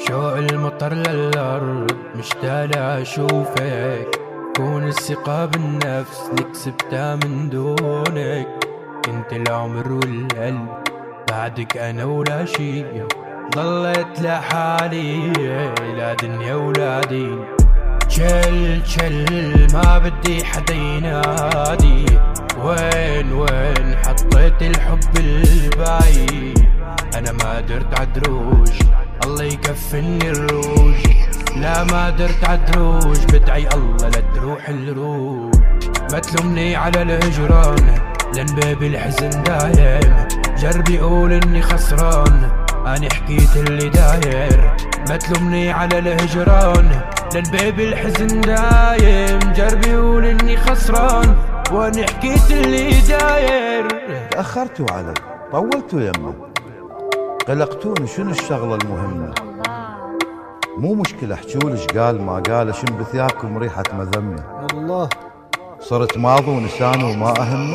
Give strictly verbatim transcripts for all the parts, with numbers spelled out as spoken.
شوق المطر للأرض مشتاق أشوفك، كون الثقة بالنفس اللي كسبتها من دونك. انت العمر والقلب بعدك أنا ولا شي، ضليت لحالي لا دنيا ولا دين. شل شل ما بدي حدا ينادي، وين وين حطيت الحب البعيد. أنا ما درت عدروج الله يكفني الروج، لا ما درت عدروج بدعي الله لا تروح الروج. ما تلومني على الهجران لان باب الحزن دايم، جربي قول اني خسران اني حكيت اللي داير. ما تلومني على الهجران لان باب الحزن دايم، جربي قول اني خسران واني حكيت اللي داير. تأخرتوا علي طولتوا يمه، قلقتوني شنو الشغلة المهمة. مو مشكلة احجولي ايش قال ما قال، شم بثيابكم ريحة مذمة. الله صرت ماضي ونساني وما أهمه،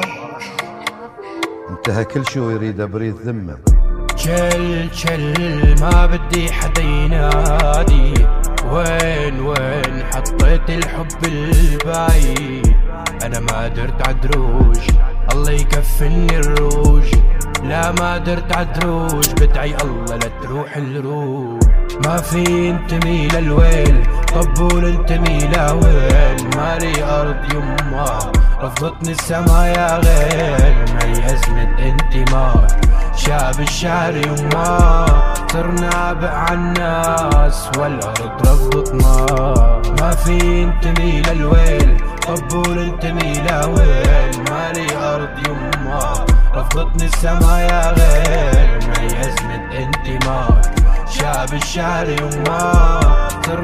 انتهى كل شي ويريد بريد ذمة. شل شل ما بدي حدا ينادي، وين وين حطيت الحب البعيد. أنا ما درت عدروج الله يكفني الروج، لا ما درت عدروج بدعي الله لا تروح الروج. ما في انتمي للويل طبول انتمي لويل، مالي أرض يما رفضتني السما يا غير. مالي أزمة انتماء شاب الشعر يما، صرنا عبء عالناس والأرض رفضتنا. ما في انتمي للويل طبول انتمي لويل، مالي أرض يما رفضتني السما يا غير. مالي أزمة انتماء شاب الشعر يما،